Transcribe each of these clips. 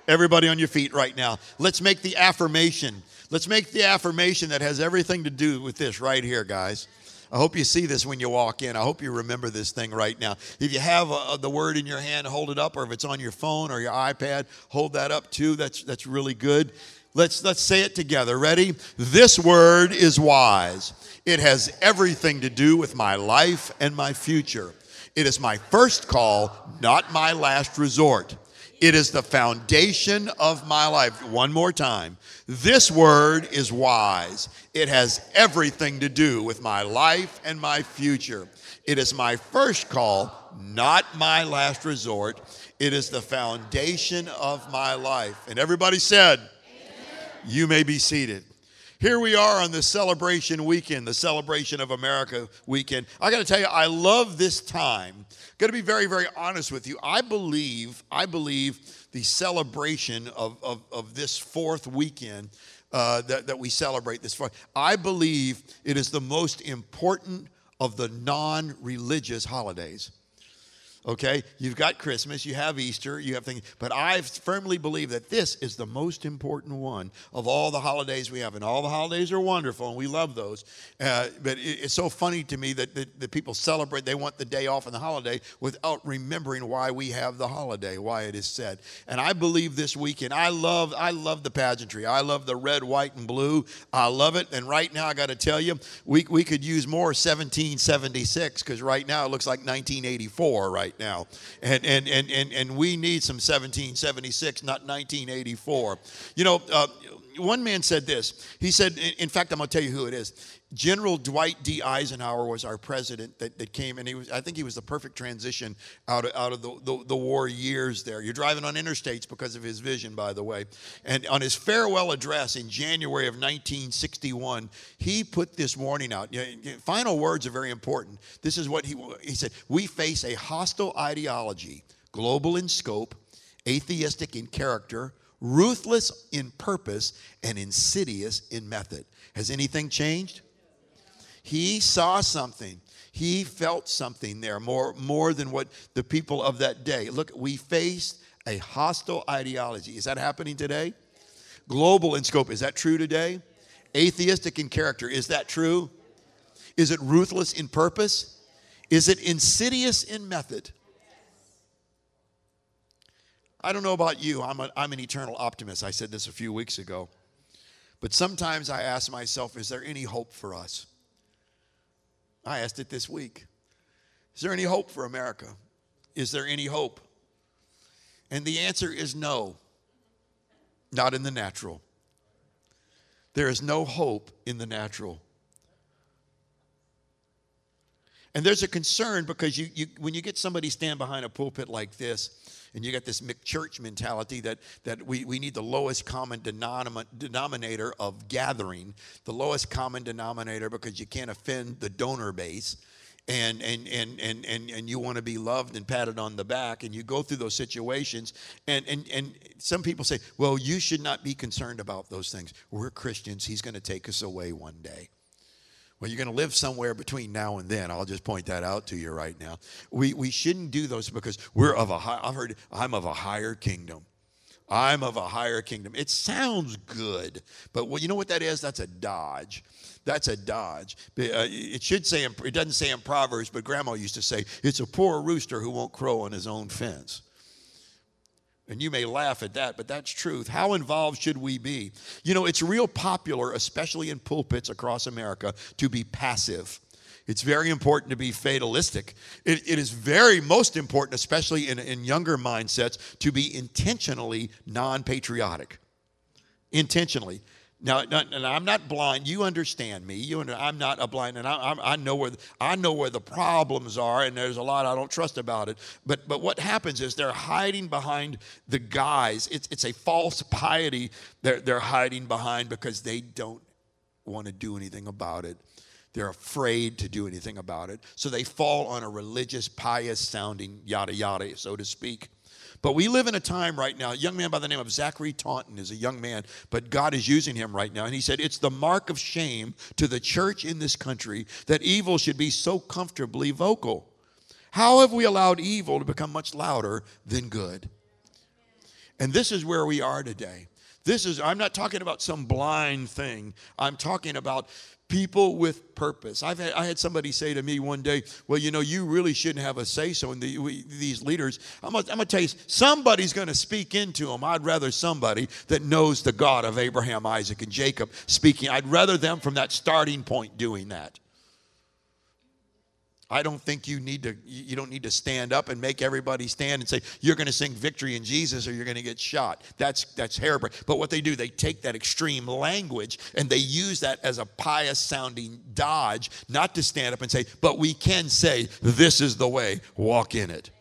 Everybody on your feet right now. Let's make the affirmation. Let's make the affirmation that has everything to do with this right here, guys. I hope you see this when you walk in. I hope you remember this thing right now. If you have the word in your hand, hold it up, or if it's on your phone or your iPad, hold that up too. That's really good. Let's say it together. Ready? This word is wise. It has everything to do with my life and my future. It is my first call, not my last resort. It is the foundation of my life. One more time. This word is wise. It has everything to do with my life and my future. It is my first call, not my last resort. It is the foundation of my life. And everybody said, amen. You may be seated. Here we are on the celebration weekend, the Celebration of America weekend. I got to tell you, I love this time. Got to be very, very honest with you. I believe the celebration of this fourth weekend that we celebrate this fourth, I believe it is the most important of the non-religious holidays. Okay, you've got Christmas, you have Easter, you have things, but I firmly believe that this is the most important one of all the holidays we have. And all the holidays are wonderful, and we love those. But it's so funny to me that people celebrate, they want the day off on the holiday without remembering why we have the holiday, why it is said. And I believe this weekend, I love the pageantry. I love the red, white, and blue. I love it. And right now, I got to tell you, we could use more 1776, because right now it looks like 1984 right now, and we need some 1776, not 1984. You know, one man said this. He said, in fact, I'm going to tell you who it is. General Dwight D. Eisenhower was our president that came, and I think he was the perfect transition out of the war years there. You're driving on interstates because of his vision, by the way. And on his farewell address in January of 1961, he put this warning out. Final words are very important. This is what he said. We face a hostile ideology, global in scope, atheistic in character, ruthless in purpose, and insidious in method. Has anything changed? He saw something. He felt something there more than what the people of that day. Look, we faced a hostile ideology. Is that happening today? Global in scope. Is that true today? Atheistic in character. Is that true? Is it ruthless in purpose? Is it insidious in method? I don't know about you. I'm an eternal optimist. I said this a few weeks ago. But sometimes I ask myself, is there any hope for us? I asked it this week. Is there any hope for America? Is there any hope? And the answer is no, not in the natural. There is no hope in the natural. And there's a concern because when you get somebody stand behind a pulpit like this, and you got this McChurch mentality that we need the lowest common denominator of gathering, the lowest common denominator because you can't offend the donor base, and you want to be loved and patted on the back, and you go through those situations, and some people say, well, you should not be concerned about those things. We're Christians. He's going to take us away one day. Well, you're going to live somewhere between now and then. I'll just point that out to you right now. We shouldn't do those because we're of a high. I've heard I'm of a higher kingdom. I'm of a higher kingdom. It sounds good, but you know what that is? That's a dodge. That's a dodge. It should say. It doesn't say in Proverbs, but Grandma used to say, "It's a poor rooster who won't crow on his own fence." And you may laugh at that, but that's truth. How involved should we be? You know, it's real popular, especially in pulpits across America, to be passive. It's very important to be fatalistic. It is most important, especially in younger mindsets, to be intentionally non-patriotic. Intentionally. Now, and I'm not blind. You understand me. I'm not a blind, and I know where the problems are, and there's a lot I don't trust about it. But what happens is they're hiding behind the guise. It's a false piety they're hiding behind because they don't want to do anything about it. They're afraid to do anything about it. So they fall on a religious, pious-sounding yada yada, so to speak. But we live in a time right now, a young man by the name of Zachary Taunton is a young man, but God is using him right now. And he said, it's the mark of shame to the church in this country that evil should be so comfortably vocal. How have we allowed evil to become much louder than good? And this is where we are today. I'm not talking about some blind thing. I'm talking about people with purpose. I had somebody say to me one day, well, you really shouldn't have a say-so in these leaders. I'm going to tell you, somebody's going to speak into them. I'd rather somebody that knows the God of Abraham, Isaac, and Jacob speaking. I'd rather them from that starting point doing that. I don't think you don't need to stand up and make everybody stand and say, you're going to sing victory in Jesus or you're going to get shot. That's harebrained. But what they do, they take that extreme language and they use that as a pious sounding dodge, not to stand up and say, but we can say, this is the way, walk in it.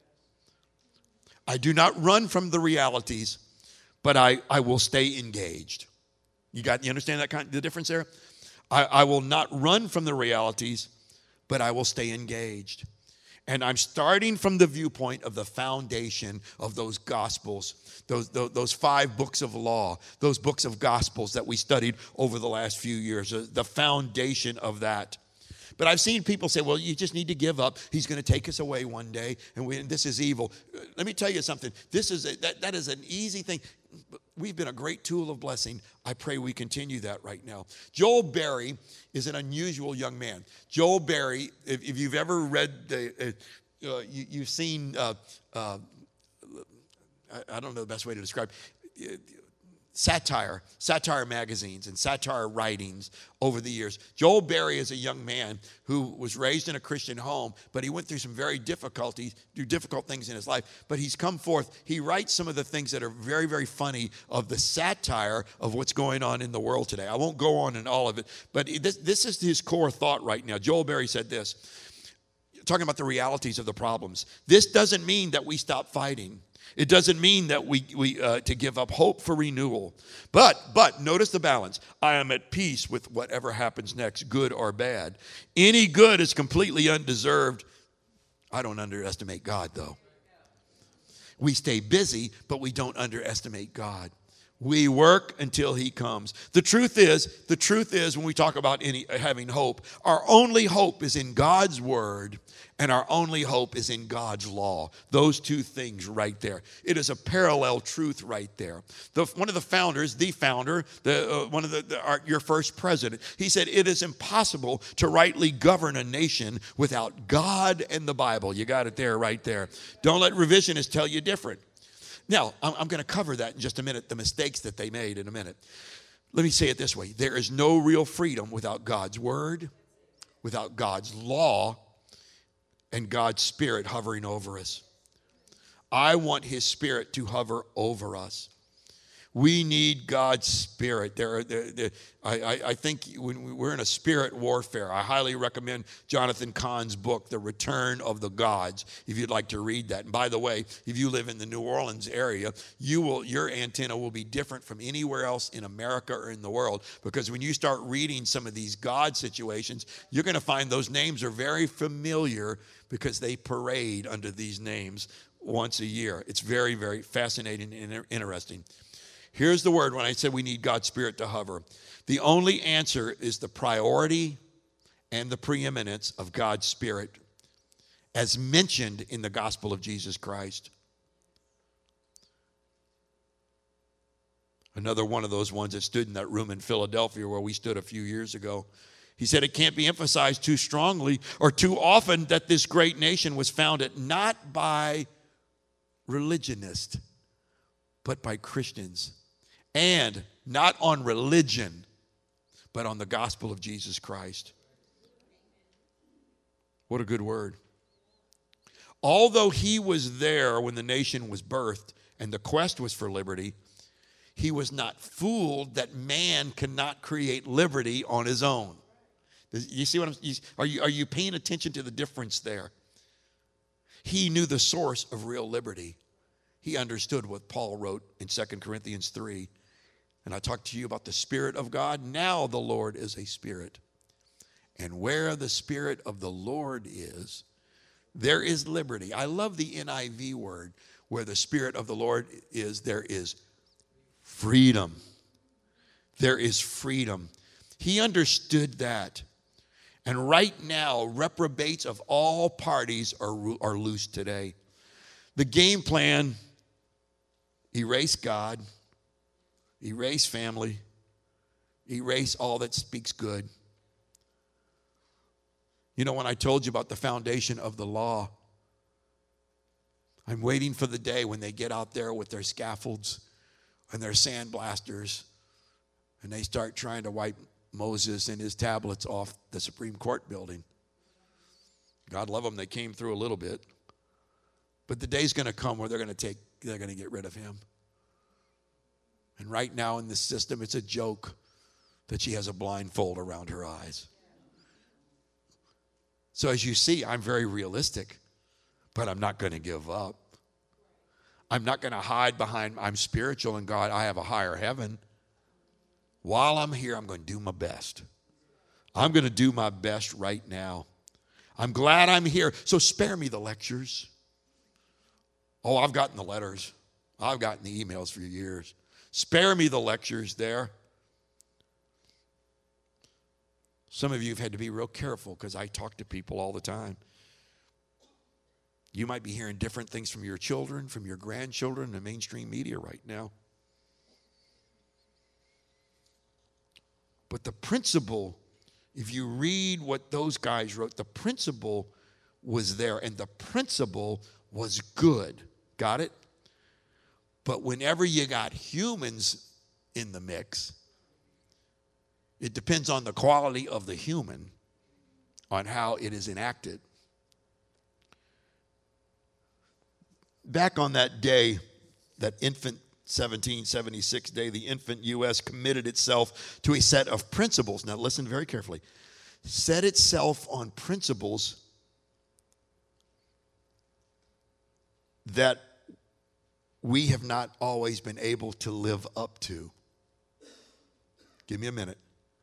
I do not run from the realities, but I will stay engaged. You understand the difference there? I will not run from the realities, but I will stay engaged. And I'm starting from the viewpoint of the foundation of those Gospels, those 5 books of law, those books of Gospels that we studied over the last few years, the foundation of that. But I've seen people say, well, you just need to give up. He's going to take us away one day, and this is evil. Let me tell you something. That is an easy thing. We've been a great tool of blessing. I pray we continue that right now. Joel Berry is an unusual young man. Joel Berry, if you've ever read, you've seen, I don't know the best way to describe satire magazines and satire writings over the years. Joel Berry is a young man who was raised in a Christian home, but he went through some very difficult things in his life. But he's come forth. He writes some of the things that are very, very funny of the satire of what's going on in the world today. I won't go on in all of it, but this is his core thought right now. Joel Berry said this, talking about the realities of the problems. This doesn't mean that we stop fighting. It doesn't mean that we to give up hope for renewal. But notice the balance. I am at peace with whatever happens next, good or bad. Any good is completely undeserved. I don't underestimate God, though. We stay busy, but we don't underestimate God. We work until he comes. The truth is, when we talk about having hope, our only hope is in God's word, and our only hope is in God's law. Those two things right there. It is a parallel truth right there. One of the founders, your first president, he said, it is impossible to rightly govern a nation without God and the Bible. You got it there, right there. Don't let revisionists tell you different. Now, I'm going to cover that in just a minute, the mistakes that they made in a minute. Let me say it this way. There is no real freedom without God's word, without God's law, and God's Spirit hovering over us. I want his Spirit to hover over us. We need God's Spirit. I think when we're in a spirit warfare, I highly recommend Jonathan Cahn's book, The Return of the Gods, if you'd like to read that. And by the way, if you live in the New Orleans area, your antenna will be different from anywhere else in America or in the world, because when you start reading some of these God situations, you're going to find those names are very familiar because they parade under these names once a year. It's very, very fascinating and interesting. Here's the word when I said we need God's Spirit to hover. The only answer is the priority and the preeminence of God's Spirit as mentioned in the gospel of Jesus Christ. Another one of those ones that stood in that room in Philadelphia where we stood a few years ago. He said it can't be emphasized too strongly or too often that this great nation was founded not by religionists, but by Christians. And not on religion, but on the gospel of Jesus Christ. What a good word. Although he was there when the nation was birthed and the quest was for liberty, he was not fooled that man cannot create liberty on his own. You see what are you paying attention to the difference there? He knew the source of real liberty. He understood what Paul wrote in 2 Corinthians 3. And I talked to you about the Spirit of God. Now the Lord is a Spirit. And where the Spirit of the Lord is, there is liberty. I love the NIV word. Where the Spirit of the Lord is, there is freedom. There is freedom. He understood that. And right now, reprobates of all parties are loose today. The game plan Erase God. Erase family. Erase all that speaks good. You know, when I told you about the foundation of the law, I'm waiting for the day when they get out there with their scaffolds and their sandblasters and they start trying to wipe Moses and his tablets off the Supreme Court building. God love them, they came through a little bit. But the day's going to come where they're going to get rid of him. And right now in this system, it's a joke that she has a blindfold around her eyes. So as you see, I'm very realistic, but I'm not going to give up. I'm not going to hide behind I'm spiritual and God, I have a higher heaven. While I'm here, I'm going to do my best. I'm going to do my best right now. I'm glad I'm here. So spare me the lectures. Oh, I've gotten the letters. I've gotten the emails for years. Spare me the lectures there. Some of you have had to be real careful because I talk to people all the time. You might be hearing different things from your children, from your grandchildren, the mainstream media right now. But the principle, if you read what those guys wrote, the principle was there, and the principle was good. Got it? But whenever you got humans in the mix, it depends on the quality of the human, on how it is enacted. Back on that day, that infant 1776 day, the infant U.S. committed itself to a set of principles. Now listen very carefully. Set itself on principles that we have not always been able to live up to. Give me a minute.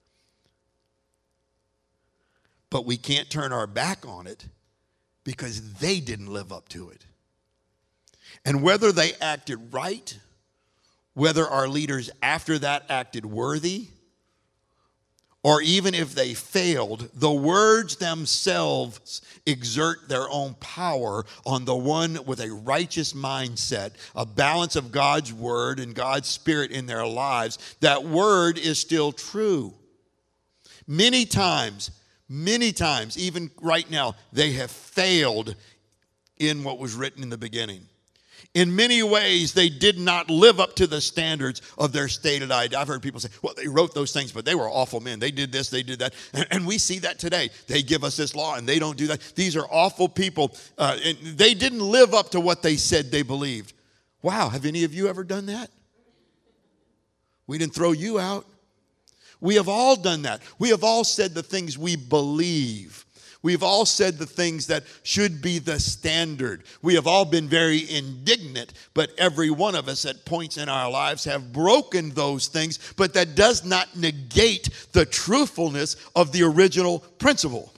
But we can't turn our back on it because they didn't live up to it. And whether they acted right, whether our leaders after that acted worthy, or even if they failed, the words themselves exert their own power on the one with a righteous mindset, a balance of God's word and God's spirit in their lives. That word is still true. Many times, even right now, they have failed in what was written in the beginning. In many ways, they did not live up to the standards of their stated idea. I've heard people say, well, they wrote those things, but they were awful men. They did this, they did that. And we see that today. They give us this law, and they don't do that. These are awful people. And they didn't live up to what they said they believed. Wow, have any of you ever done that? We didn't throw you out. We have all done that. We have all said the things we believe. We've all said the things that should be the standard. We have all been very indignant, but every one of us at points in our lives have broken those things, but that does not negate the truthfulness of the original principle.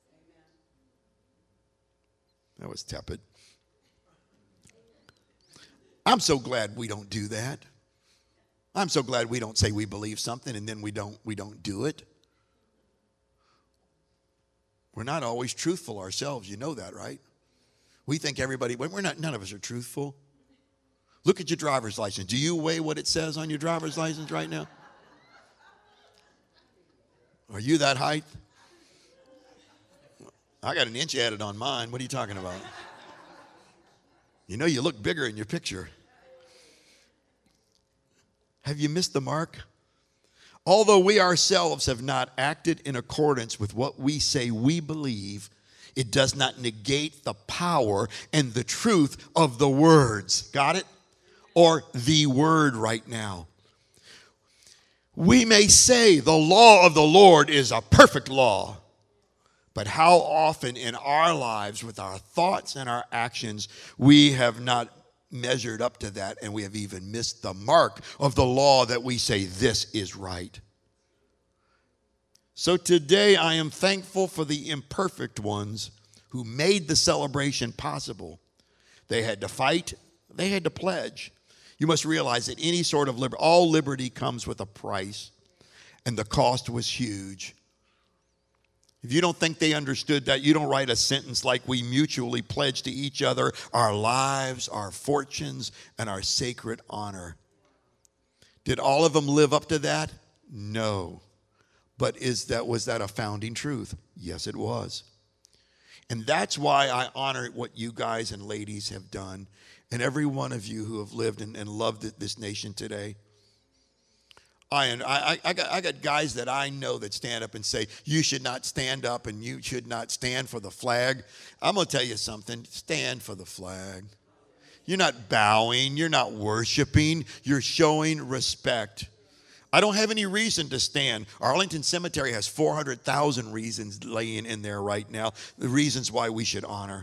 That was tepid. I'm so glad we don't do that. I'm so glad we don't say we believe something and then we don't do it. We're not always truthful ourselves. You know that, right? We think everybody, none of us are truthful. Look at your driver's license. Do you weigh what it says on your driver's license right now? Are you that height? I got an inch added on mine. What are you talking about? You know you look bigger in your picture. Have you missed the mark? Although we ourselves have not acted in accordance with what we say we believe, it does not negate the power and the truth of the words. Got it? Or the word right now. We may say the law of the Lord is a perfect law, but how often in our lives with our thoughts and our actions we have not measured up to that, and we have even missed the mark of the law that we say this is right. So today I am thankful for the imperfect ones who made the celebration possible. They had to fight, they had to pledge. You must realize that any sort of liberty, all liberty comes with a price, and the cost was huge. If you don't think they understood that, you don't write a sentence like, we mutually pledge to each other our lives, our fortunes, and our sacred honor. Did all of them live up to that? No. But was that a founding truth? Yes, it was. And that's why I honor what you guys and ladies have done, and every one of you who have lived and loved this nation today. I got guys that I know that stand up and say, you should not stand up and you should not stand for the flag. I'm going to tell you something. Stand for the flag. You're not bowing. You're not worshiping. You're showing respect. I don't have any reason to stand. Arlington Cemetery has 400,000 reasons laying in there right now, the reasons why we should honor.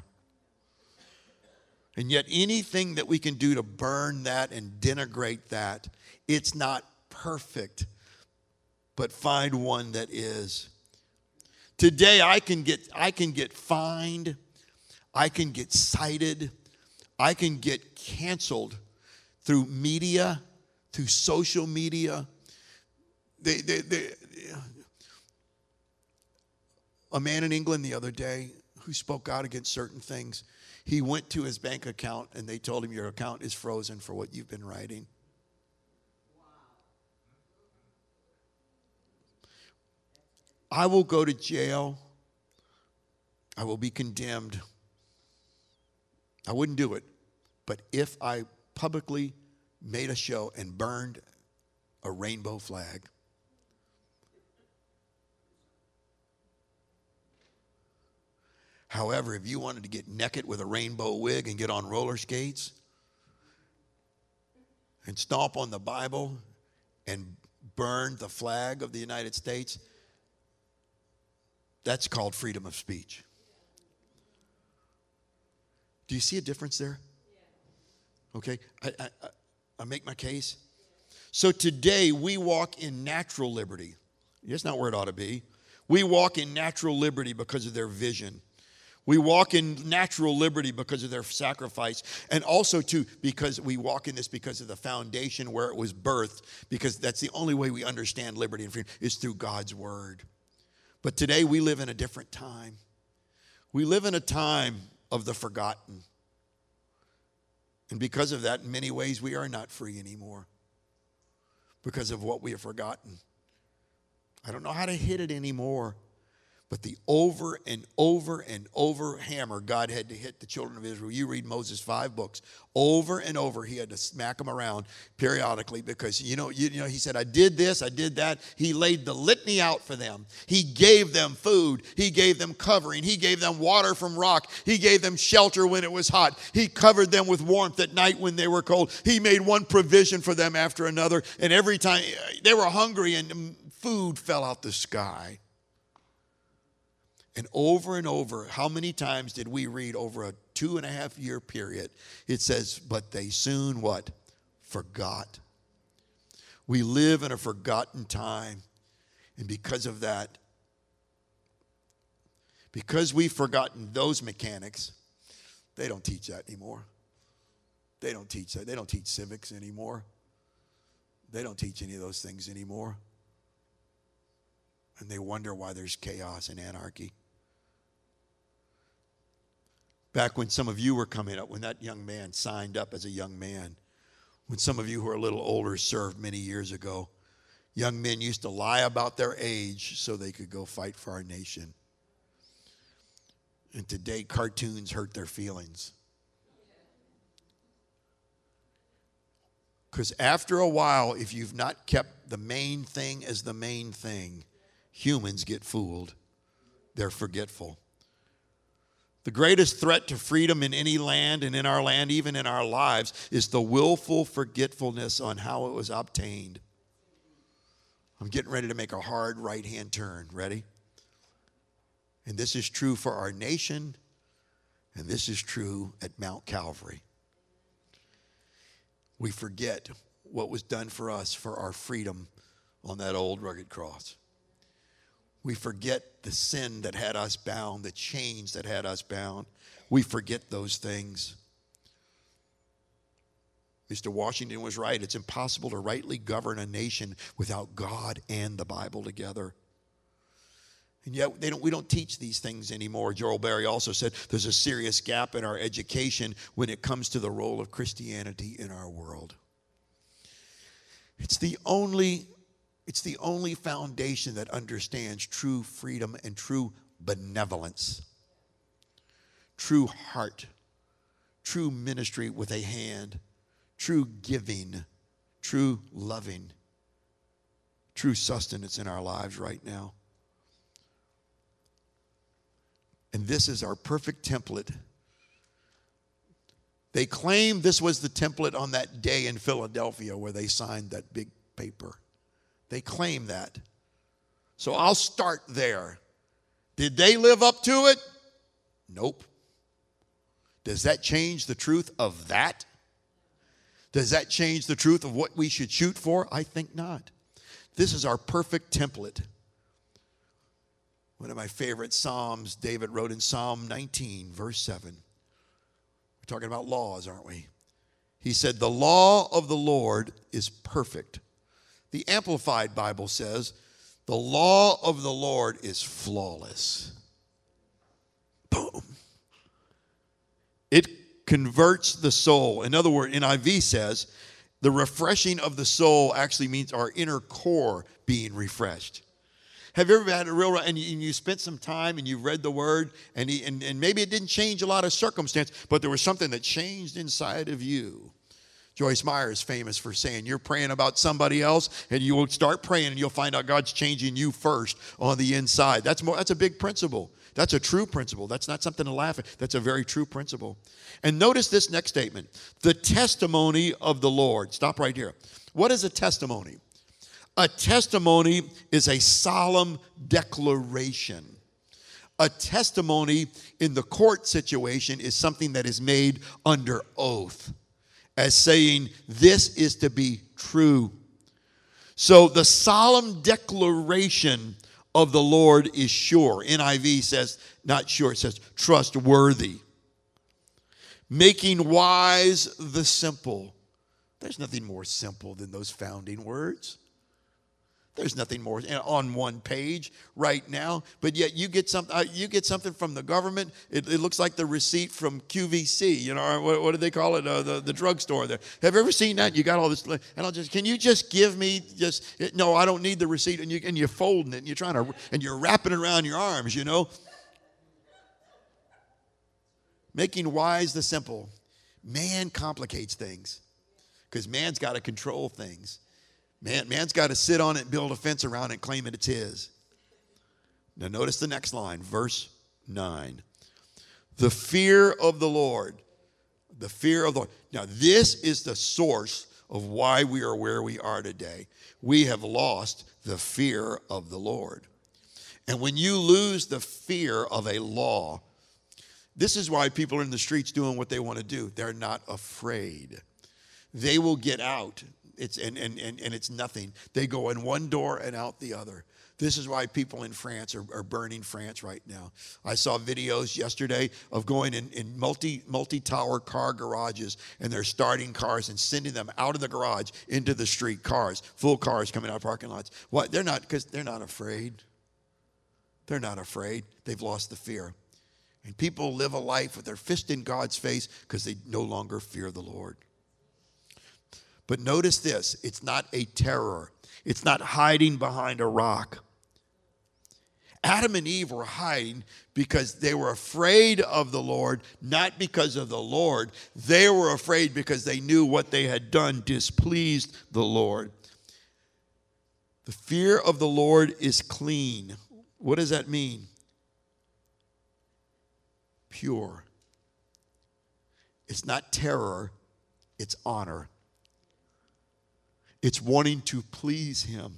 And yet anything that we can do to burn that and denigrate that, it's not perfect, but find one that is. Today I can get fined, I can get cited, I can get canceled through media, through social media. A man in England the other day who spoke out against certain things, he went to his bank account and they told him, your account is frozen for what you've been writing. I will go to jail. I will be condemned. I wouldn't do it. But if I publicly made a show and burned a rainbow flag, however, if you wanted to get naked with a rainbow wig and get on roller skates and stomp on the Bible and burn the flag of the United States, that's called freedom of speech. Do you see a difference there? Okay, I make my case. So today we walk in natural liberty. That's not where it ought to be. We walk in natural liberty because of their vision. We walk in natural liberty because of their sacrifice. And also, too, because we walk in this because of the foundation where it was birthed. Because that's the only way we understand liberty and freedom is through God's word. But today we live in a different time. We live in a time of the forgotten. And because of that, in many ways, we are not free anymore. Because of what we have forgotten. I don't know how to hit it anymore. But the over and over and over hammer God had to hit the children of Israel. You read Moses' 5 books. Over and over he had to smack them around periodically because, you know, he said, I did this, I did that. He laid the litany out for them. He gave them food. He gave them covering. He gave them water from rock. He gave them shelter when it was hot. He covered them with warmth at night when they were cold. He made one provision for them after another. And every time they were hungry and food fell out the sky. And over, how many times did we read over a 2.5-year period? It says, but they soon what? Forgot. We live in a forgotten time. And because of that, because we've forgotten those mechanics, they don't teach that anymore. They don't teach that. They don't teach civics anymore. They don't teach any of those things anymore. And they wonder why there's chaos and anarchy. Back when some of you were coming up, when that young man signed up as a young man, when some of you who are a little older served many years ago, young men used to lie about their age so they could go fight for our nation. And today, cartoons hurt their feelings. Because after a while, if you've not kept the main thing as the main thing, humans get fooled. They're forgetful. The greatest threat to freedom in any land and in our land, even in our lives, is the willful forgetfulness on how it was obtained. I'm getting ready to make a hard right-hand turn. Ready? And this is true for our nation, and this is true at Mount Calvary. We forget what was done for us for our freedom on that old rugged cross. We forget the sin that had us bound, the chains that had us bound. We forget those things. Mr. Washington was right. It's impossible to rightly govern a nation without God and the Bible together. And yet we don't teach these things anymore. Joel Berry also said there's a serious gap in our education when it comes to the role of Christianity in our world. It's the only foundation that understands true freedom and true benevolence, true heart, true ministry with a hand, true giving, true loving, true sustenance in our lives right now. And this is our perfect template. They claim this was the template on that day in Philadelphia where they signed that big paper. They claim that. So I'll start there. Did they live up to it? Nope. Does that change the truth of that? Does that change the truth of what we should shoot for? I think not. This is our perfect template. One of my favorite Psalms, David wrote in Psalm 19, verse 7. We're talking about laws, aren't we? He said, the law of the Lord is perfect. The Amplified Bible says, the law of the Lord is flawless. Boom. It converts the soul. In other words, NIV says, the refreshing of the soul actually means our inner core being refreshed. Have you ever had a real, and you spent some time and you read the word, and maybe it didn't change a lot of circumstance, but there was something that changed inside of you. Joyce Meyer is famous for saying, you're praying about somebody else, and you will start praying, and you'll find out God's changing you first on the inside. That's a big principle. That's a true principle. That's not something to laugh at. That's a very true principle. And notice this next statement, the testimony of the Lord. Stop right here. What is a testimony? A testimony is a solemn declaration. A testimony in the court situation is something that is made under oath, as saying, this is to be true. So the solemn declaration of the Lord is sure. NIV says, not sure, it says trustworthy. Making wise the simple. There's nothing more simple than those founding words. There's nothing more on one page right now, but yet you get something from the government. It looks like the receipt from QVC, you know, or what do they call it? The drugstore there. Have you ever seen that? You got all this, and can you just give me no, I don't need the receipt, and you're folding it, and you're wrapping it around your arms, you know. Making wise the simple. Man complicates things because man's got to control things. Man's got to sit on it and build a fence around it and claim it's his. Now notice the next line, verse 9. The fear of the Lord. The fear of the Lord. Now this is the source of why we are where we are today. We have lost the fear of the Lord. And when you lose the fear of a law, this is why people are in the streets doing what they want to do. They're not afraid. They will get out. It's nothing. They go in one door and out the other. This is why people in France are burning France right now. I saw videos yesterday of going in multi-tower car garages, and they're starting cars and sending them out of the garage into the street. Cars, full cars coming out of parking lots. What? They're not, because they're not afraid. They're not afraid. They've lost the fear. And people live a life with their fist in God's face because they no longer fear the Lord. But notice this, it's not a terror. It's not hiding behind a rock. Adam and Eve were hiding because they were afraid of the Lord, not because of the Lord. They were afraid because they knew what they had done displeased the Lord. The fear of the Lord is clean. What does that mean? Pure. It's not terror, it's honor. It's wanting to please him.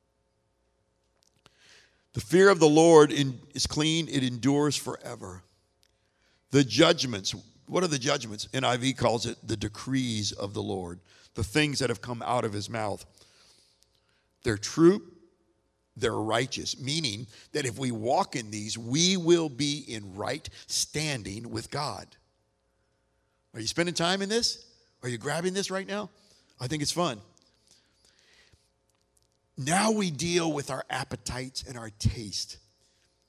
The fear of the Lord is clean. It endures forever. The judgments. What are the judgments? NIV calls it the decrees of the Lord. The things that have come out of his mouth. They're true. They're righteous. Meaning that if we walk in these, we will be in right standing with God. Are you spending time in this? Are you grabbing this right now? I think it's fun. Now we deal with our appetites and our taste.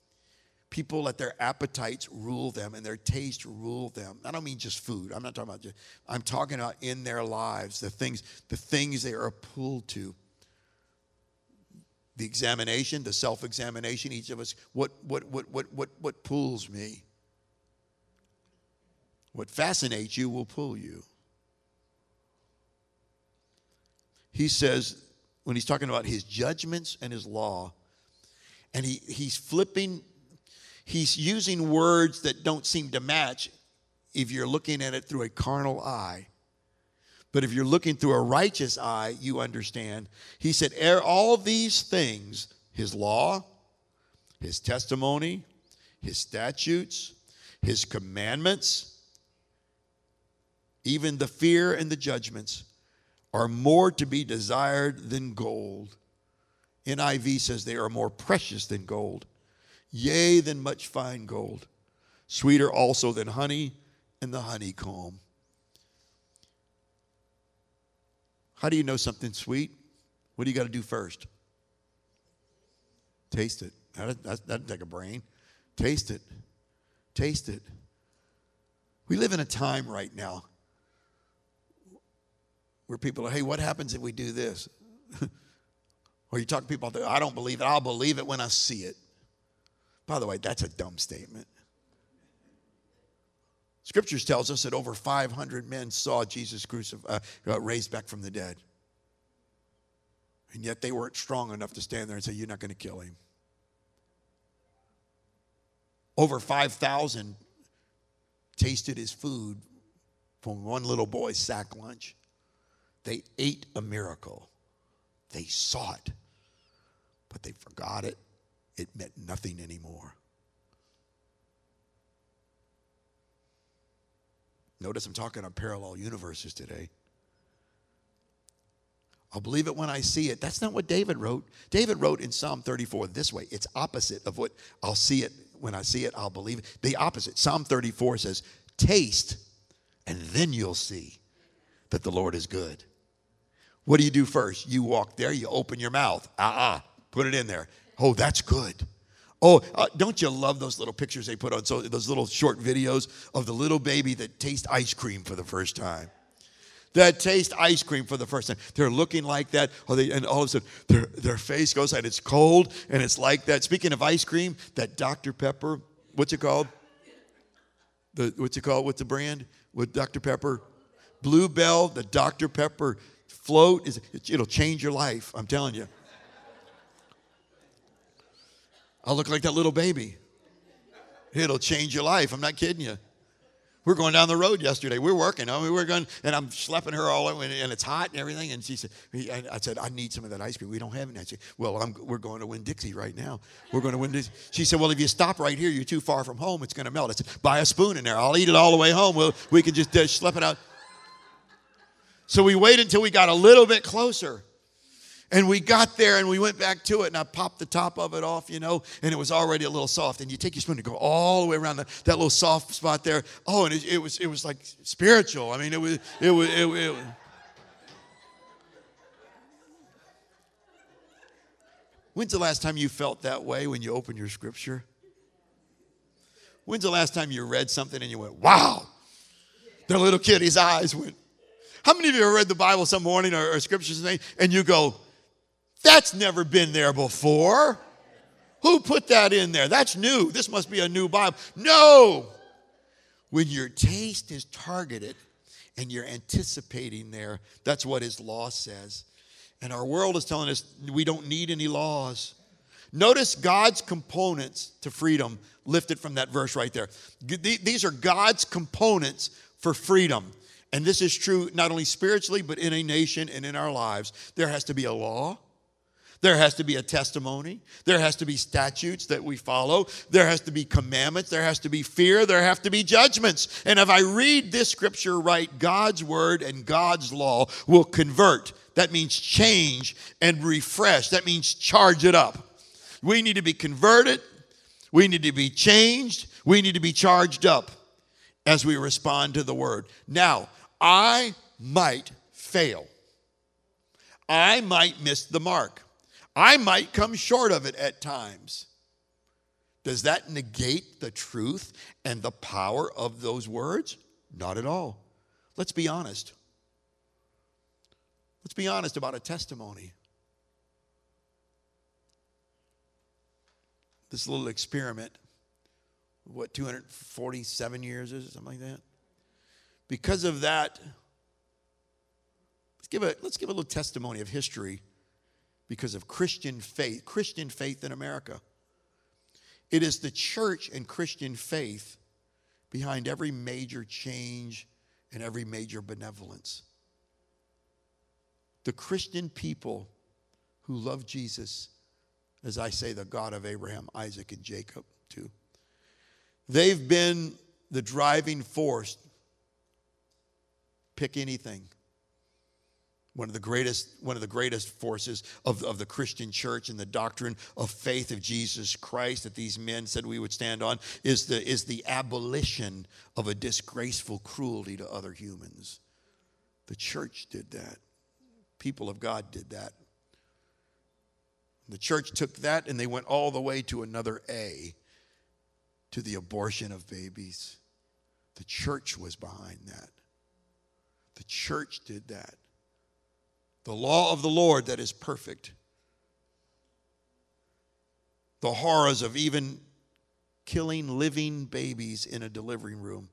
people let their appetites rule them and their taste rule them. I don't mean just food. I'm not talking about I'm talking about in their lives, the things they are pulled to. The examination, the self-examination, each of us, what pulls me? What fascinates you will pull you. He says, when he's talking about his judgments and his law, and he's using words that don't seem to match if you're looking at it through a carnal eye. But if you're looking through a righteous eye, you understand. He said, all these things, his law, his testimony, his statutes, his commandments, even the fear and the judgments, are more to be desired than gold. NIV says they are more precious than gold, yea, than much fine gold, sweeter also than honey and the honeycomb. How do you know something's sweet? What do you got to do first? Taste it. That doesn't take a brain. Taste it. Taste it. We live in a time right now where people are, hey, what happens if we do this? Or you talk to people, I don't believe it. I'll believe it when I see it. By the way, that's a dumb statement. Scriptures tells us that over 500 men saw Jesus raised back from the dead. And yet they weren't strong enough to stand there and say, you're not going to kill him. Over 5,000 tasted his food from one little boy's sack lunch. They ate a miracle. They saw it, but they forgot it. It meant nothing anymore. Notice I'm talking on parallel universes today. I'll believe it when I see it. That's not what David wrote. David wrote in Psalm 34 this way. It's opposite of what I'll see it. When I see it, I'll believe it. The opposite. Psalm 34 says, taste, and then you'll see that the Lord is good. What do you do first? You walk there, you open your mouth. Put it in there. Oh, that's good. Oh, don't you love those little pictures they put on, so those little short videos of the little baby that tastes ice cream for the first time? That taste ice cream for the first time. They're looking like that, and all of a sudden their face goes out. It's cold, and it's like that. Speaking of ice cream, that Dr. Pepper, what's it called? What's the brand with Dr. Pepper? Bluebell, the Dr. Pepper float, it'll change your life, I'm telling you. I'll look like that little baby. It'll change your life. I'm not kidding you. We're going down the road yesterday. We're working. We're going, and I'm schlepping her all over, and it's hot and everything. And she said, I said, I need some of that ice cream. We don't have any. I said, well, we're going to Winn-Dixie right now. We're going to Winn-Dixie. She said, well, if you stop right here, you're too far from home. It's going to melt. I said, buy a spoon in there. I'll eat it all the way home. We can just schlep it out. So we waited until we got a little bit closer. And we got there and we went back to it, and I popped the top of it off, and it was already a little soft. And you take your spoon and go all the way around that little soft spot there. Oh, and it was like spiritual. I mean, it was. When's the last time you felt that way when you opened your scripture? When's the last time you read something and you went, wow? The little kid's eyes went. How many of you have read the Bible some morning or scriptures and you go, that's never been there before? Who put that in there? That's new. This must be a new Bible. No. When your taste is targeted and you're anticipating there, that's what his law says. And our world is telling us we don't need any laws. Notice God's components to freedom lifted from that verse right there. These are God's components for freedom. And this is true not only spiritually, but in a nation and in our lives. There has to be a law. There has to be a testimony. There has to be statutes that we follow. There has to be commandments. There has to be fear. There have to be judgments. And if I read this scripture right, God's word and God's law will convert. That means change and refresh. That means charge it up. We need to be converted. We need to be changed. We need to be charged up as we respond to the word. Now, I might fail. I might miss the mark. I might come short of it at times. Does that negate the truth and the power of those words? Not at all. Let's be honest. Let's be honest about a testimony. This little experiment, 247 years is it, something like that? Because of that, let's give a little testimony of history because of Christian faith in America. It is the church and Christian faith behind every major change and every major benevolence. The Christian people who love Jesus, as I say, the God of Abraham, Isaac, and Jacob too. They've been the driving force. Pick anything. One of the greatest forces of the Christian church and the doctrine of faith of Jesus Christ that these men said we would stand on is the abolition of a disgraceful cruelty to other humans. The church did that. People of God did that. The church took that and they went all the way to another A, to the abortion of babies. The church was behind that. The church did that. The law of the Lord that is perfect. The horrors of even killing living babies in a delivery room.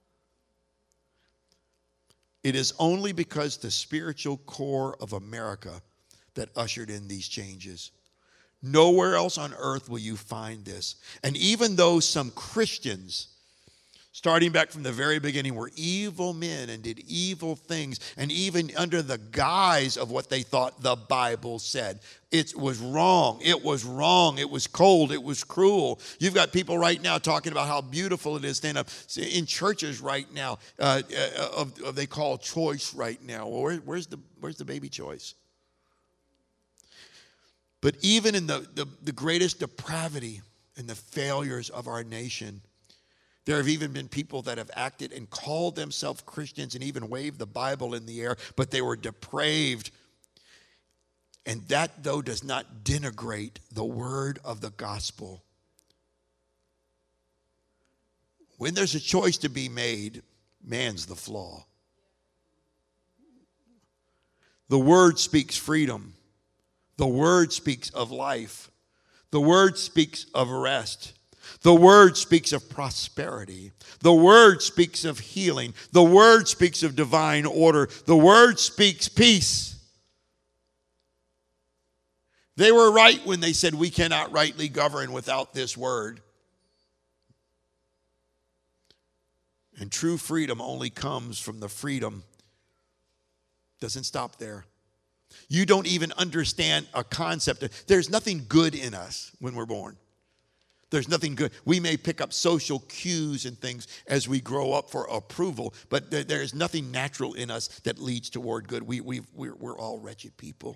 It is only because the spiritual core of America that ushered in these changes. Nowhere else on earth will you find this. And even though some Christians, starting back from the very beginning, were evil men and did evil things, and even under the guise of what they thought the Bible said, it was wrong. It was wrong. It was cold. It was cruel. You've got people right now talking about how beautiful it is stand up in churches right now. They call choice right now. Well, where's the baby choice? But even in the greatest depravity and the failures of our nation, there have even been people that have acted and called themselves Christians and even waved the Bible in the air, but they were depraved. And that, though, does not denigrate the word of the gospel. When there's a choice to be made, man's the flaw. The word speaks freedom. The word speaks of life. The word speaks of rest. The word speaks of prosperity. The word speaks of healing. The word speaks of divine order. The word speaks peace. They were right when they said we cannot rightly govern without this word. And true freedom only comes from the freedom. Doesn't stop there. You don't even understand a concept. There's nothing good in us when we're born. There's nothing good. We may pick up social cues and things as we grow up for approval, but there's nothing natural in us that leads toward good. We're all wretched people.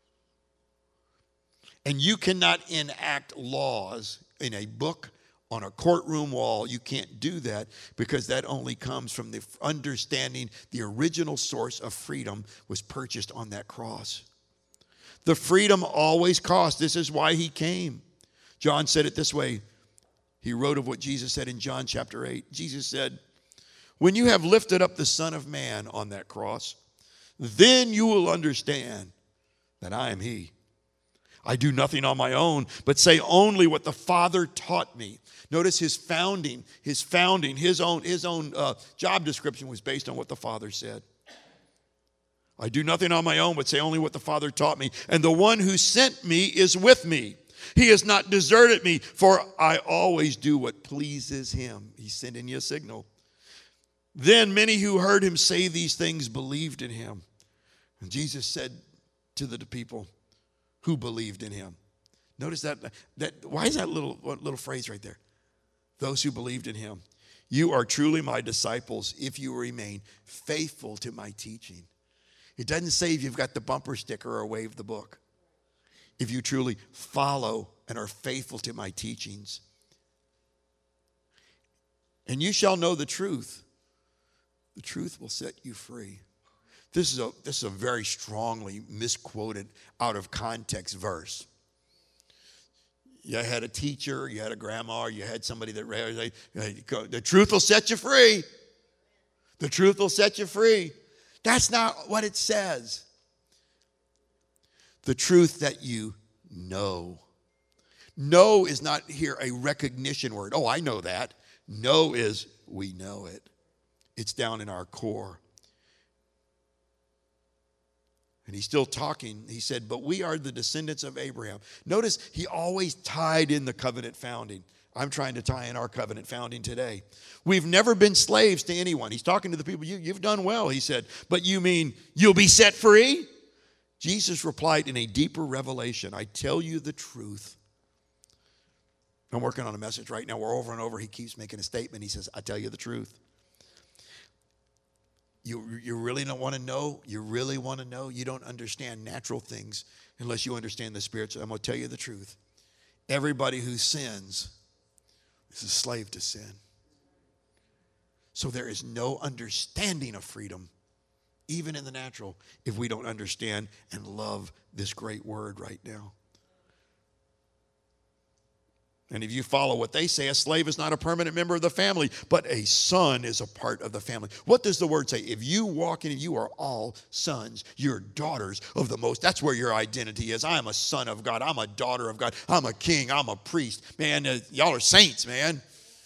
And you cannot enact laws in a book, on a courtroom wall. You can't do that because that only comes from the understanding the original source of freedom was purchased on that cross. The freedom always costs. This is why he came. John said it this way. He wrote of what Jesus said in John chapter 8. Jesus said, when you have lifted up the Son of Man on that cross, then you will understand that I am he. I do nothing on my own, but say only what the Father taught me. Notice his own job description was based on what the Father said. I do nothing on my own, but say only what the Father taught me. And the one who sent me is with me. He has not deserted me, for I always do what pleases him. He's sending you a signal. Then many who heard him say these things believed in him. And Jesus said to the people who believed in him. Notice that why is that little phrase right there? Those who believed in him. You are truly my disciples if you remain faithful to my teaching. It doesn't say if you've got the bumper sticker or wave the book. If you truly follow and are faithful to my teachings. And you shall know the truth. The truth will set you free. This is a very strongly misquoted, out of context verse. You had a teacher, you had a grandma, or you had somebody that, the truth will set you free. The truth will set you free. That's not what it says. The truth that you know. Know is not here a recognition word. Oh, I know that. Know is we know it. It's down in our core. And he's still talking. He said, but we are the descendants of Abraham. Notice he always tied in the covenant founding. I'm trying to tie in our covenant founding today. We've never been slaves to anyone. He's talking to the people. You've done well, he said. But you mean you'll be set free? Jesus replied in a deeper revelation, I tell you the truth. I'm working on a message right now where over and over he keeps making a statement. He says, I tell you the truth. You really don't want to know? You really want to know? You don't understand natural things unless you understand the spiritual. I'm going to tell you the truth. Everybody who sins is a slave to sin. So there is no understanding of freedom, even in the natural, if we don't understand and love this great word right now. And if you follow what they say, a slave is not a permanent member of the family, but a son is a part of the family. What does the word say? If you walk in, you are all sons. You're daughters of the Most. That's where your identity is. I am a son of God. I'm a daughter of God. I'm a king. I'm a priest. Man, y'all are saints, man.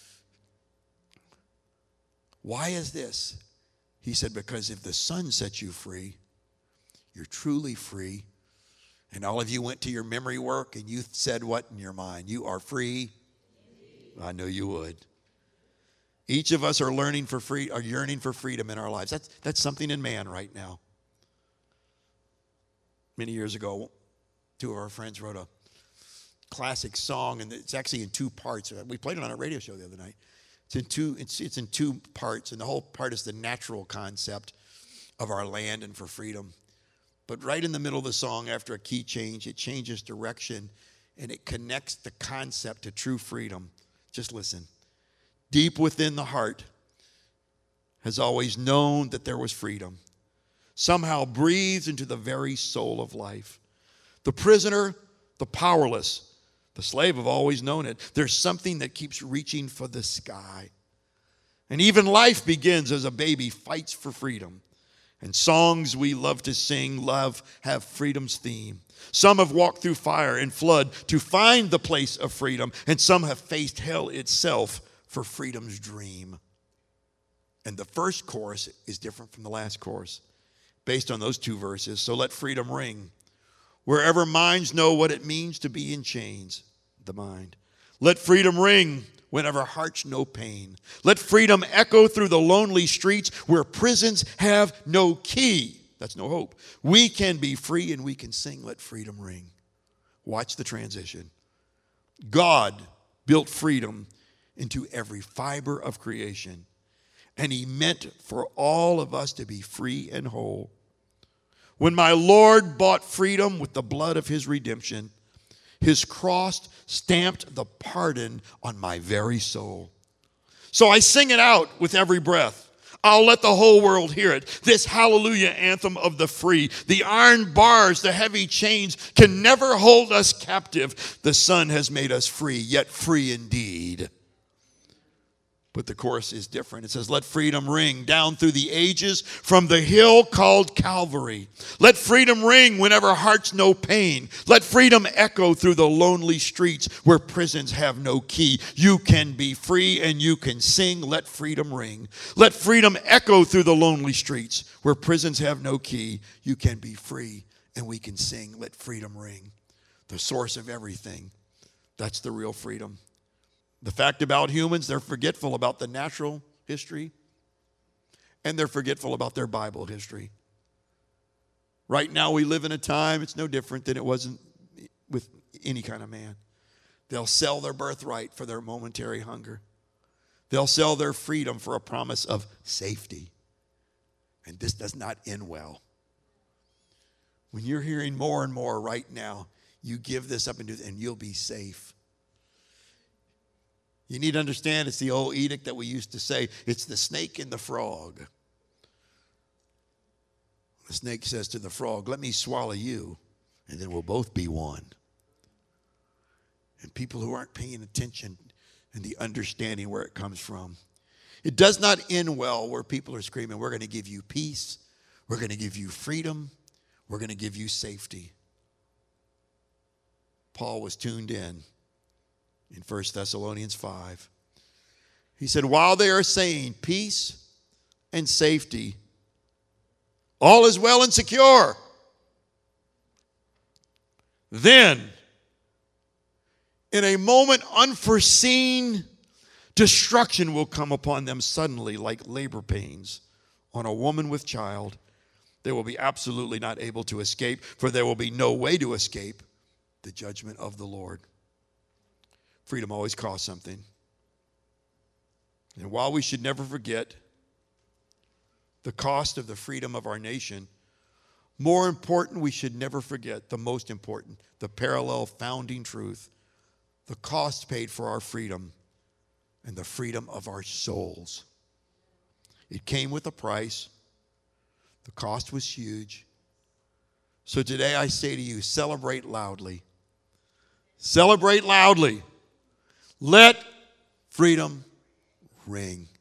Why is this? He said, because if the Son sets you free, you're truly free. And all of you went to your memory work and you said what in your mind? You are free? I know you would. Each of us are yearning for freedom in our lives. That's something in man right now. Many years ago, two of our friends wrote a classic song, and it's actually in two parts. We played it on a radio show the other night. It's in two parts, and the whole part is the natural concept of our land and for freedom. But right in the middle of the song, after a key change, it changes direction and it connects the concept to true freedom. Just listen. Deep within the heart has always known that there was freedom. Somehow breathes into the very soul of life. The prisoner, the powerless, the slave have always known it. There's something that keeps reaching for the sky. And even life begins as a baby fights for freedom. And songs we love to sing, have freedom's theme. Some have walked through fire and flood to find the place of freedom, and some have faced hell itself for freedom's dream. And the first chorus is different from the last chorus, based on those two verses. So let freedom ring. Wherever minds know what it means to be in chains, the mind. Let freedom ring. Whenever hearts know pain. Let freedom echo through the lonely streets where prisons have no key. That's no hope. We can be free and we can sing, let freedom ring. Watch the transition. God built freedom into every fiber of creation, and he meant for all of us to be free and whole. When my Lord bought freedom with the blood of his redemption, his cross stamped the pardon on my very soul. So I sing it out with every breath. I'll let the whole world hear it. This hallelujah anthem of the free. The iron bars, the heavy chains can never hold us captive. The Son has made us free, yet free indeed. But the chorus is different. It says, let freedom ring down through the ages from the hill called Calvary. Let freedom ring whenever hearts know pain. Let freedom echo through the lonely streets where prisons have no key. You can be free and you can sing. Let freedom ring. Let freedom echo through the lonely streets where prisons have no key. You can be free and we can sing. Let freedom ring. The source of everything. That's the real freedom. The fact about humans, they're forgetful about the natural history, and they're forgetful about their Bible history. Right now we live in a time, it's no different than it wasn't with any kind of man. They'll sell their birthright for their momentary hunger. They'll sell their freedom for a promise of safety. And this does not end well. When you're hearing more and more right now, you give this up and you'll be safe. You need to understand it's the old edict that we used to say. It's the snake and the frog. The snake says to the frog, let me swallow you, and then we'll both be one. and people who aren't paying attention and the understanding where it comes from. It does not end well where people are screaming, we're going to give you peace, we're going to give you freedom, we're going to give you safety. Paul was tuned in 1 Thessalonians 5. He said, while they are saying peace and safety, all is well and secure, then, in a moment unforeseen, destruction will come upon them suddenly like labor pains on a woman with child. They will be absolutely not able to escape, for there will be no way to escape the judgment of the Lord. Freedom always costs something. And while we should never forget the cost of the freedom of our nation, more important, we should never forget the most important, the parallel founding truth, the cost paid for our freedom and the freedom of our souls. It came with a price. The cost was huge. So today I say to you, celebrate loudly. Celebrate loudly. Let freedom ring.